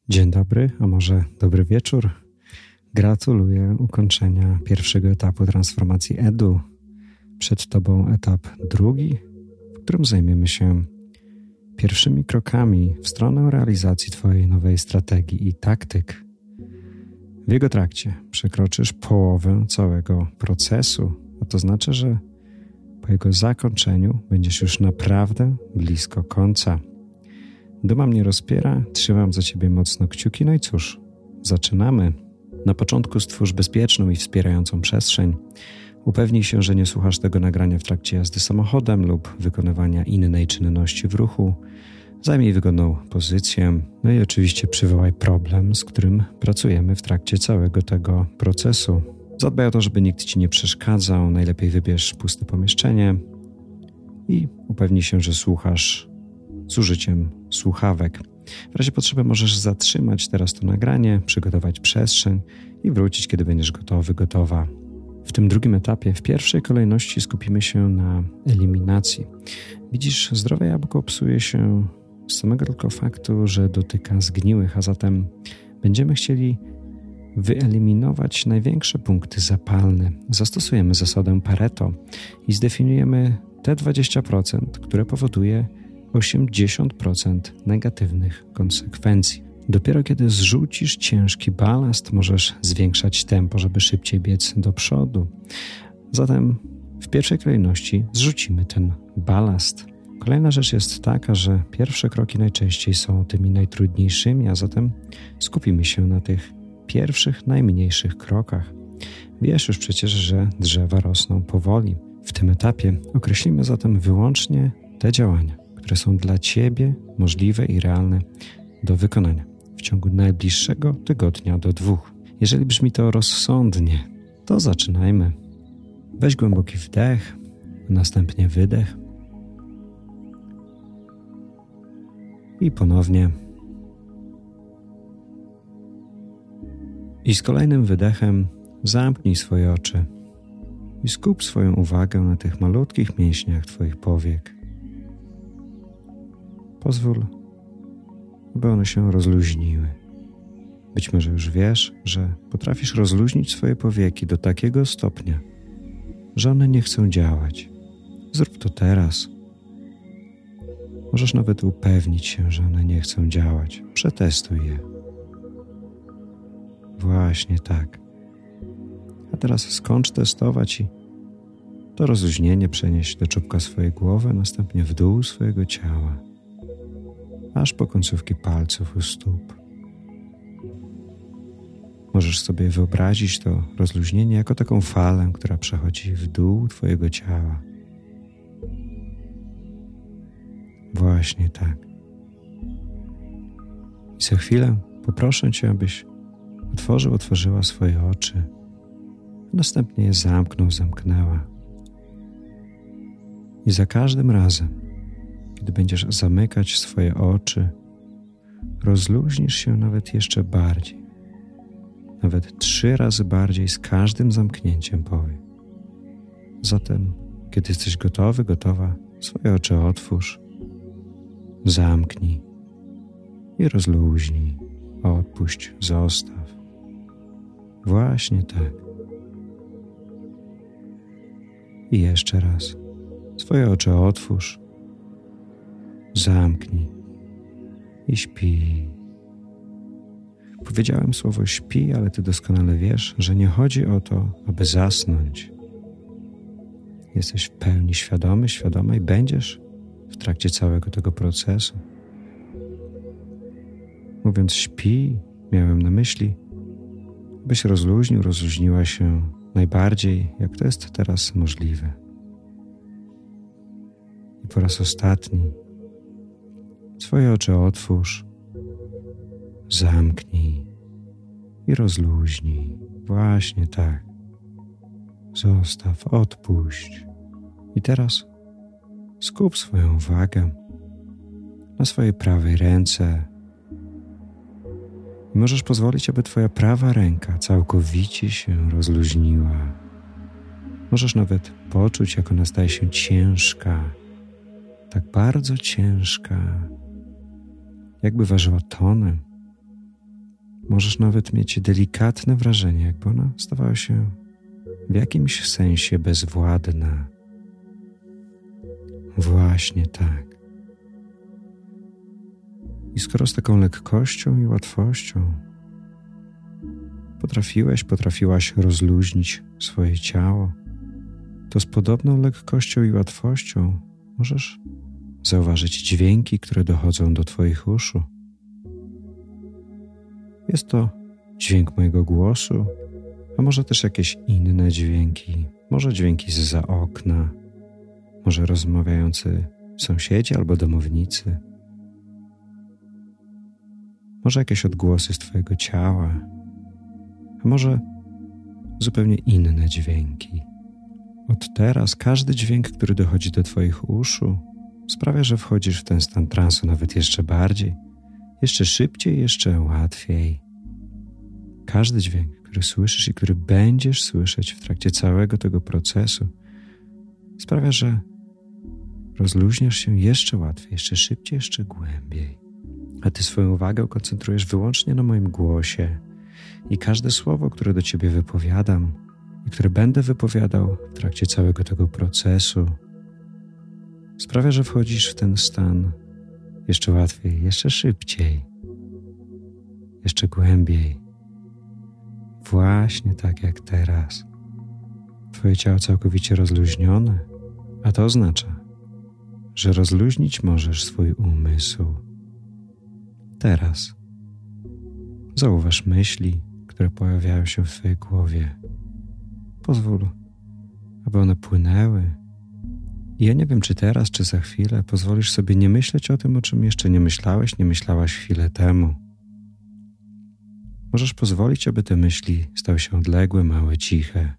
Dzień dobry, a może dobry wieczór. Gratuluję ukończenia pierwszego etapu transformacji EDU. Przed Tobą etap drugi, w którym zajmiemy się pierwszymi krokami w stronę realizacji Twojej nowej strategii i taktyk. W jego trakcie przekroczysz połowę całego procesu, a to znaczy, że po jego zakończeniu będziesz już naprawdę blisko końca. Duma mnie rozpiera, trzymam za Ciebie mocno kciuki, no i cóż, zaczynamy. Na początku stwórz bezpieczną i wspierającą przestrzeń. Upewnij się, że nie słuchasz tego nagrania w trakcie jazdy samochodem lub wykonywania innej czynności w ruchu. Zajmij wygodną pozycję, no i oczywiście przywołaj problem, z którym pracujemy w trakcie całego tego procesu. Zadbaj o to, żeby nikt Ci nie przeszkadzał, najlepiej wybierz puste pomieszczenie i upewnij się, że słuchasz z użyciem słuchawek. W razie potrzeby możesz zatrzymać teraz to nagranie, przygotować przestrzeń i wrócić, kiedy będziesz gotowy, gotowa. W tym drugim etapie w pierwszej kolejności skupimy się na eliminacji. Widzisz, zdrowe jabłko psuje się z samego tylko faktu, że dotyka zgniłych, a zatem będziemy chcieli wyeliminować największe punkty zapalne. Zastosujemy zasadę Pareto i zdefiniujemy te 20%, które powoduje 80% negatywnych konsekwencji. Dopiero kiedy zrzucisz ciężki balast, możesz zwiększać tempo, żeby szybciej biec do przodu. Zatem w pierwszej kolejności zrzucimy ten balast. Kolejna rzecz jest taka, że pierwsze kroki najczęściej są tymi najtrudniejszymi, a zatem skupimy się na tych pierwszych, najmniejszych krokach. Wiesz już przecież, że drzewa rosną powoli. W tym etapie określimy zatem wyłącznie te działania, które są dla Ciebie możliwe i realne do wykonania w ciągu najbliższego tygodnia do 2. Jeżeli brzmi to rozsądnie, to zaczynajmy. Weź głęboki wdech, następnie wydech i ponownie. I z kolejnym wydechem zamknij swoje oczy i skup swoją uwagę na tych malutkich mięśniach Twoich powiek. Pozwól, aby one się rozluźniły. Być może już wiesz, że potrafisz rozluźnić swoje powieki do takiego stopnia, że one nie chcą działać. Zrób to teraz. Możesz nawet upewnić się, że one nie chcą działać. Przetestuj je. Właśnie tak. A teraz skończ testować i to rozluźnienie przenieś do czubka swojej głowy, następnie w dół swojego ciała, aż po końcówki palców u stóp. Możesz sobie wyobrazić to rozluźnienie jako taką falę, która przechodzi w dół Twojego ciała. Właśnie tak. I za chwilę poproszę Cię, abyś otworzyła swoje oczy, a następnie je zamknęła. I za każdym razem, kiedy będziesz zamykać swoje oczy, rozluźnisz się nawet jeszcze bardziej. Nawet 3 razy bardziej z każdym zamknięciem powiek. Zatem, kiedy jesteś gotowy, gotowa, swoje oczy otwórz, zamknij i rozluźnij, odpuść, zostaw. Właśnie tak. I jeszcze raz. Swoje oczy otwórz, zamknij i śpi. Powiedziałem słowo śpi, ale Ty doskonale wiesz, że nie chodzi o to, aby zasnąć. Jesteś w pełni świadomy, świadoma i będziesz w trakcie całego tego procesu. Mówiąc śpi, miałem na myśli, byś rozluźniła się najbardziej, jak to jest teraz możliwe. I po raz ostatni swoje oczy otwórz, zamknij i rozluźnij. Właśnie tak. Zostaw, odpuść. I teraz skup swoją uwagę na swojej prawej ręce. I możesz pozwolić, aby Twoja prawa ręka całkowicie się rozluźniła. Możesz nawet poczuć, jak ona staje się ciężka, tak bardzo ciężka, jakby ważyła tonę. możesz nawet mieć delikatne wrażenie, jakby ona stawała się w jakimś sensie bezwładna. Właśnie tak. I skoro z taką lekkością i łatwością potrafiłaś rozluźnić swoje ciało, to z podobną lekkością i łatwością możesz zauważyć dźwięki, które dochodzą do twoich uszu. Jest to dźwięk mojego głosu, a może też jakieś inne dźwięki, może dźwięki zza okna, może rozmawiający sąsiedzi albo domownicy, może jakieś odgłosy z twojego ciała, a może zupełnie inne dźwięki. Od teraz każdy dźwięk, który dochodzi do twoich uszu, sprawia, że wchodzisz w ten stan transu nawet jeszcze bardziej, jeszcze szybciej, jeszcze łatwiej. Każdy dźwięk, który słyszysz i który będziesz słyszeć w trakcie całego tego procesu, sprawia, że rozluźniasz się jeszcze łatwiej, jeszcze szybciej, jeszcze głębiej. A ty swoją uwagę koncentrujesz wyłącznie na moim głosie i każde słowo, które do ciebie wypowiadam i które będę wypowiadał w trakcie całego tego procesu, sprawia, że wchodzisz w ten stan jeszcze łatwiej, jeszcze szybciej, jeszcze głębiej. Właśnie tak jak teraz. Twoje ciało całkowicie rozluźnione, a to oznacza, że rozluźnić możesz swój umysł. Teraz zauważ myśli, które pojawiają się w twojej głowie. Pozwól, aby one płynęły. I ja nie wiem, czy teraz, czy za chwilę pozwolisz sobie nie myśleć o tym, o czym jeszcze nie myślałeś, nie myślałaś chwilę temu. Możesz pozwolić, aby te myśli stały się odległe, małe, ciche.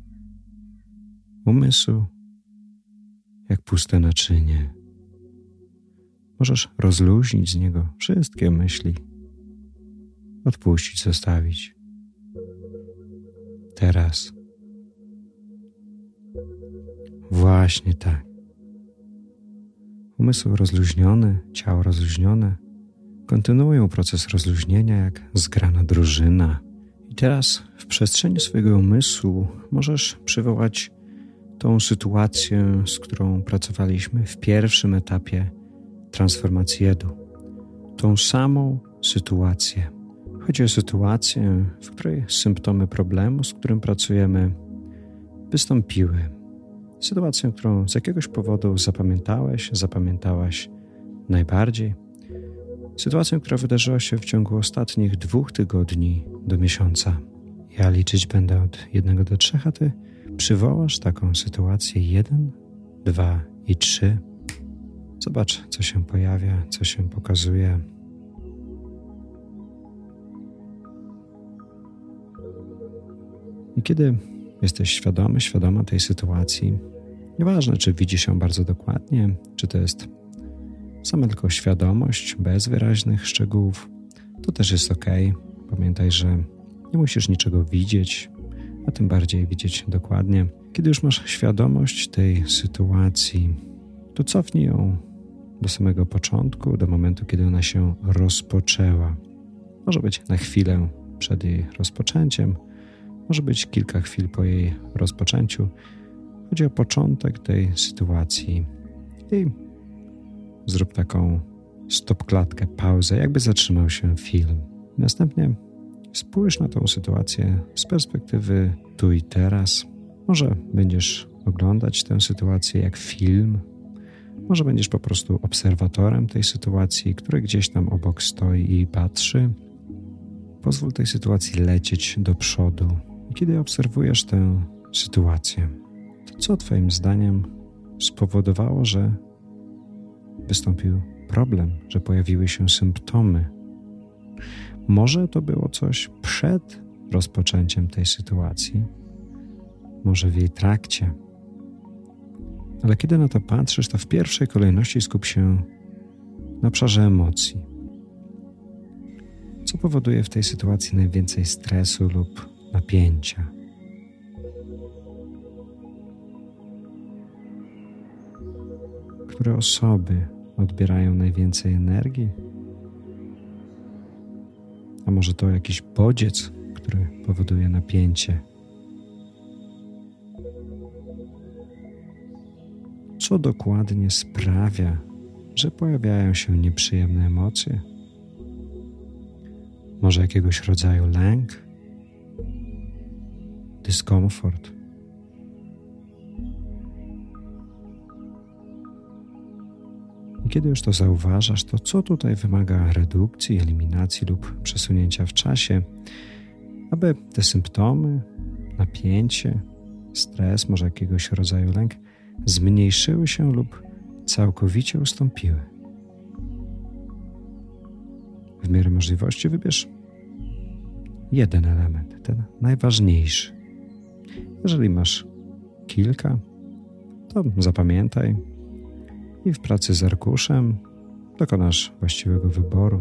Umysł jak puste naczynie. Możesz rozluźnić z niego wszystkie myśli. Odpuścić, zostawić. Teraz. Właśnie tak. Umysł rozluźniony, ciało rozluźnione kontynuują proces rozluźnienia jak zgrana drużyna. I teraz w przestrzeni swojego umysłu możesz przywołać tą sytuację, z którą pracowaliśmy w pierwszym etapie transformacji EDU. Tą samą sytuację. Chodzi o sytuację, w której symptomy problemu, z którym pracujemy, wystąpiły. Sytuację, którą z jakiegoś powodu zapamiętałaś najbardziej. Sytuację, która wydarzyła się w ciągu ostatnich 2 tygodni do miesiąca. Ja liczyć będę od 1 do 3, a ty przywołasz taką sytuację 1, 2 i 3. Zobacz, co się pojawia, co się pokazuje. I kiedy jesteś świadoma tej sytuacji, nieważne, czy widzisz ją bardzo dokładnie, czy to jest sama tylko świadomość, bez wyraźnych szczegółów, to też jest okej. Pamiętaj, że nie musisz niczego widzieć, a tym bardziej widzieć dokładnie. Kiedy już masz świadomość tej sytuacji, to cofnij ją do samego początku, do momentu, kiedy ona się rozpoczęła. Może być na chwilę przed jej rozpoczęciem, może być kilka chwil po jej rozpoczęciu. Chodzi o początek tej sytuacji i zrób taką stopklatkę, pauzę, jakby zatrzymał się film. Następnie spójrz na tą sytuację z perspektywy tu i teraz. Może będziesz oglądać tę sytuację jak film, może będziesz po prostu obserwatorem tej sytuacji, który gdzieś tam obok stoi i patrzy. Pozwól tej sytuacji lecieć do przodu. I kiedy obserwujesz tę sytuację, to co twoim zdaniem spowodowało, że wystąpił problem, że pojawiły się symptomy? Może to było coś przed rozpoczęciem tej sytuacji, może w jej trakcie. Ale kiedy na to patrzysz, to w pierwszej kolejności skup się na obszarze emocji. Co powoduje w tej sytuacji najwięcej stresu lub napięcia? Które osoby odbierają najwięcej energii? A może to jakiś bodziec, który powoduje napięcie? Co dokładnie sprawia, że pojawiają się nieprzyjemne emocje? Może jakiegoś rodzaju lęk, dyskomfort? I kiedy już to zauważasz, to co tutaj wymaga redukcji, eliminacji lub przesunięcia w czasie, aby te symptomy, napięcie, stres, może jakiegoś rodzaju lęk zmniejszyły się lub całkowicie ustąpiły? W miarę możliwości wybierz jeden element, ten najważniejszy. Jeżeli masz kilka, to zapamiętaj i w pracy z arkuszem dokonasz właściwego wyboru.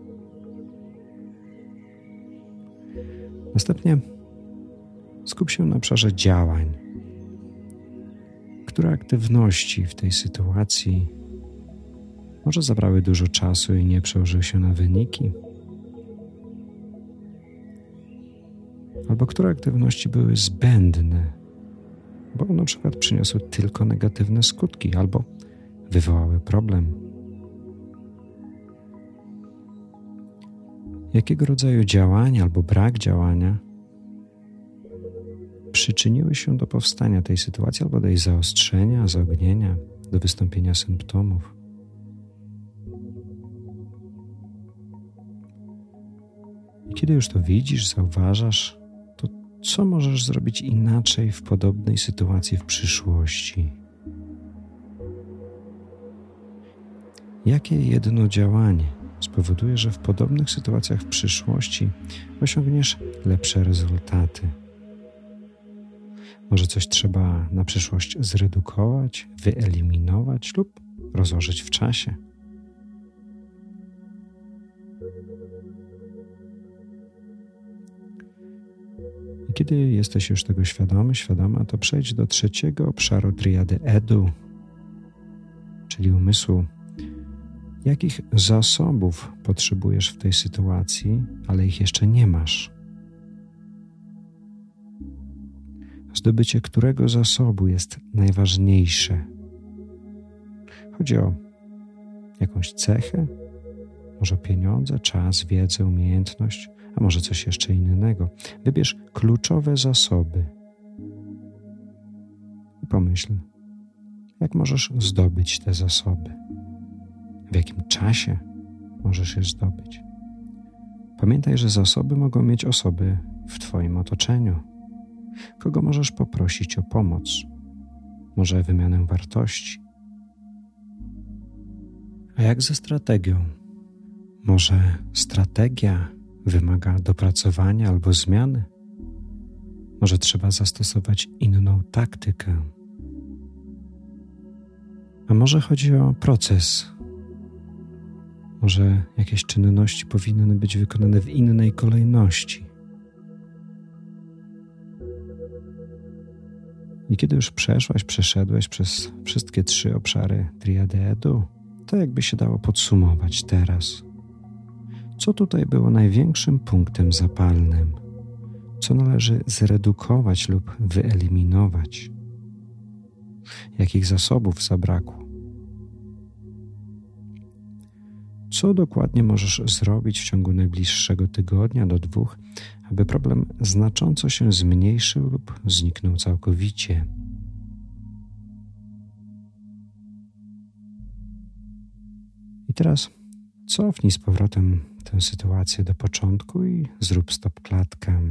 Następnie skup się na obszarze działań. Które aktywności w tej sytuacji może zabrały dużo czasu i nie przełożyły się na wyniki? Albo które aktywności były zbędne, bo na przykład przyniosły tylko negatywne skutki albo wywołały problem? Jakiego rodzaju działania albo brak działania przyczyniły się do powstania tej sytuacji albo do jej zaostrzenia, zaognienia, do wystąpienia symptomów? I kiedy już to widzisz, zauważasz, to co możesz zrobić inaczej w podobnej sytuacji w przyszłości? Jakie jedno działanie spowoduje, że w podobnych sytuacjach w przyszłości osiągniesz lepsze rezultaty? Może coś trzeba na przyszłość zredukować, wyeliminować lub rozłożyć w czasie? I kiedy jesteś już tego świadomy, świadoma, to przejdź do trzeciego obszaru triady EDU, czyli umysłu. Jakich zasobów potrzebujesz w tej sytuacji, ale ich jeszcze nie masz? Zdobycie którego zasobu jest najważniejsze? Chodzi o jakąś cechę, może pieniądze, czas, wiedzę, umiejętność, a może coś jeszcze innego. Wybierz kluczowe zasoby i pomyśl, jak możesz zdobyć te zasoby, w jakim czasie możesz je zdobyć. Pamiętaj, że zasoby mogą mieć osoby w Twoim otoczeniu. Kogo możesz poprosić o pomoc? Może wymianę wartości? A jak ze strategią? Może strategia wymaga dopracowania albo zmiany? Może trzeba zastosować inną taktykę? A może chodzi o proces? Może jakieś czynności powinny być wykonane w innej kolejności? I kiedy już przeszedłeś przez wszystkie 3 obszary triady EDU, to jakby się dało podsumować teraz. Co tutaj było największym punktem zapalnym? Co należy zredukować lub wyeliminować? Jakich zasobów zabrakło? Co dokładnie możesz zrobić w ciągu najbliższego tygodnia do 2, aby problem znacząco się zmniejszył lub zniknął całkowicie? I teraz cofnij z powrotem tę sytuację do początku i zrób stopklatkę.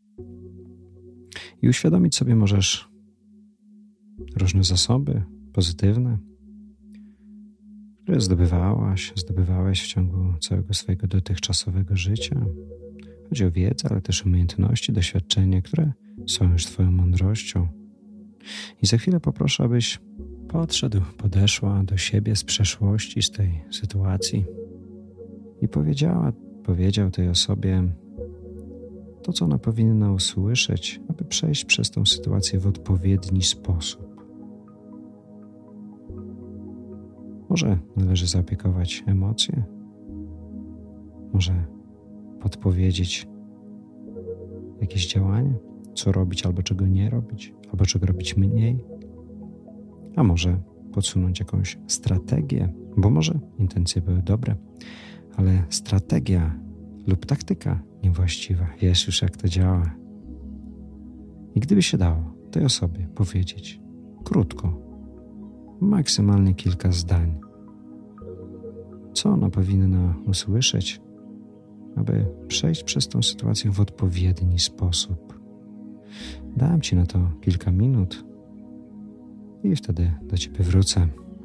I uświadomić sobie możesz różne zasoby pozytywne, które zdobywałeś w ciągu całego swojego dotychczasowego życia. Chodzi o wiedzę, ale też umiejętności, doświadczenia, które są już Twoją mądrością. I za chwilę poproszę, abyś podeszła do siebie z przeszłości, z tej sytuacji i powiedział tej osobie to, co ona powinna usłyszeć, aby przejść przez tę sytuację w odpowiedni sposób. Może należy zaopiekować emocje, może podpowiedzieć jakieś działanie, co robić albo czego nie robić, albo czego robić mniej, a może podsunąć jakąś strategię, bo może intencje były dobre, ale strategia lub taktyka niewłaściwa. Wiesz już, jak to działa. I gdyby się dało tej osobie powiedzieć krótko, maksymalnie kilka zdań, co ona powinna usłyszeć, aby przejść przez tą sytuację w odpowiedni sposób. Dam Ci na to kilka minut i wtedy do Ciebie wrócę.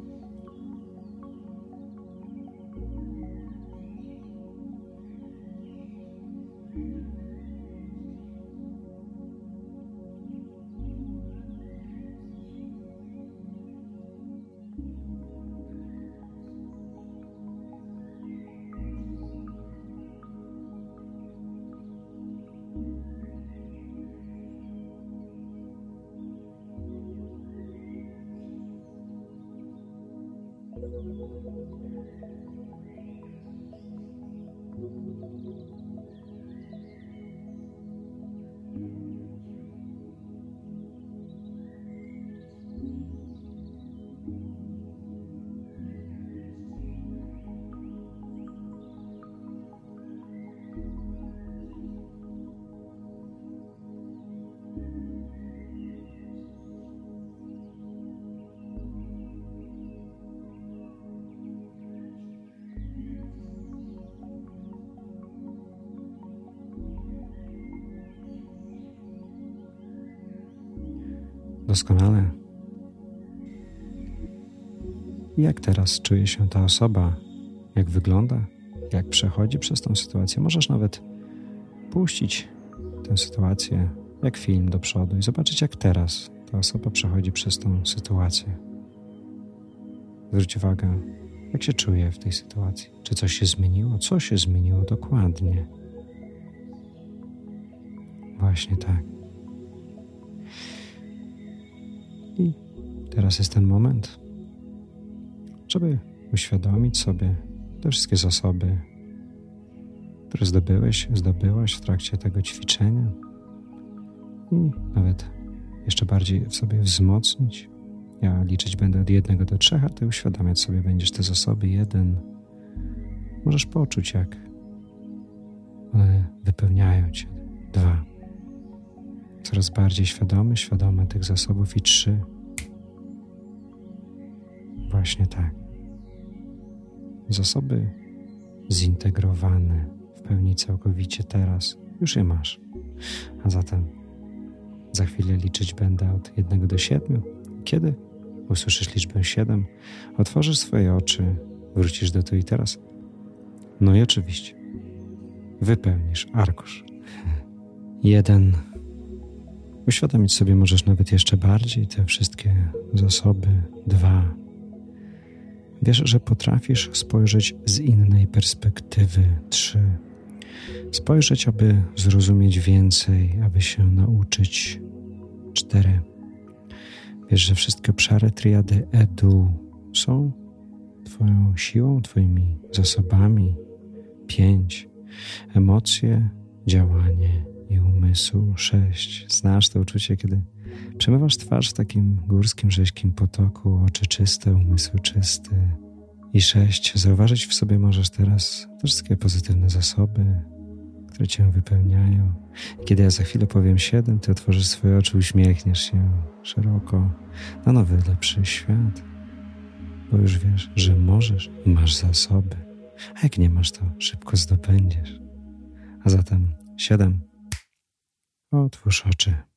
Doskonale. Jak teraz czuje się ta osoba? Jak wygląda? Jak przechodzi przez tą sytuację? Możesz nawet puścić tę sytuację jak film do przodu i zobaczyć, jak teraz ta osoba przechodzi przez tą sytuację. Zwróć uwagę, jak się czuje w tej sytuacji. Czy coś się zmieniło? Co się zmieniło dokładnie? Właśnie tak. I teraz jest ten moment, żeby uświadomić sobie te wszystkie zasoby, które zdobyłaś w trakcie tego ćwiczenia i nawet jeszcze bardziej w sobie wzmocnić. Ja liczyć będę od 1 do 3, a Ty uświadamiać sobie będziesz te zasoby. 1. Możesz poczuć, jak one wypełniają Cię. 2. Coraz bardziej świadomy tych zasobów. I 3. Właśnie tak. Zasoby zintegrowane w pełni całkowicie teraz. Już je masz. A zatem za chwilę liczyć będę od 1 do 7. Kiedy usłyszysz liczbę 7, otworzysz swoje oczy, wrócisz do tu i teraz. No i oczywiście wypełnisz arkusz. 1. Uświadomić sobie możesz nawet jeszcze bardziej te wszystkie zasoby. 2. Wiesz, że potrafisz spojrzeć z innej perspektywy. 3. Spojrzeć, aby zrozumieć więcej, aby się nauczyć. 4. Wiesz, że wszystkie obszary triady EDU są Twoją siłą, Twoimi zasobami. 5. Emocje, działanie i umysł. 6. Znasz to uczucie, kiedy przemywasz twarz w takim górskim, rzeźkim potoku, oczy czyste, umysł czysty. I 6. Zauważyć w sobie możesz teraz te wszystkie pozytywne zasoby, które Cię wypełniają. I kiedy ja za chwilę powiem 7, Ty otworzysz swoje oczy, uśmiechniesz się szeroko na nowy, lepszy świat, bo już wiesz, że możesz i masz zasoby. A jak nie masz, to szybko zdobędziesz. A zatem 7. Otwórz oczy.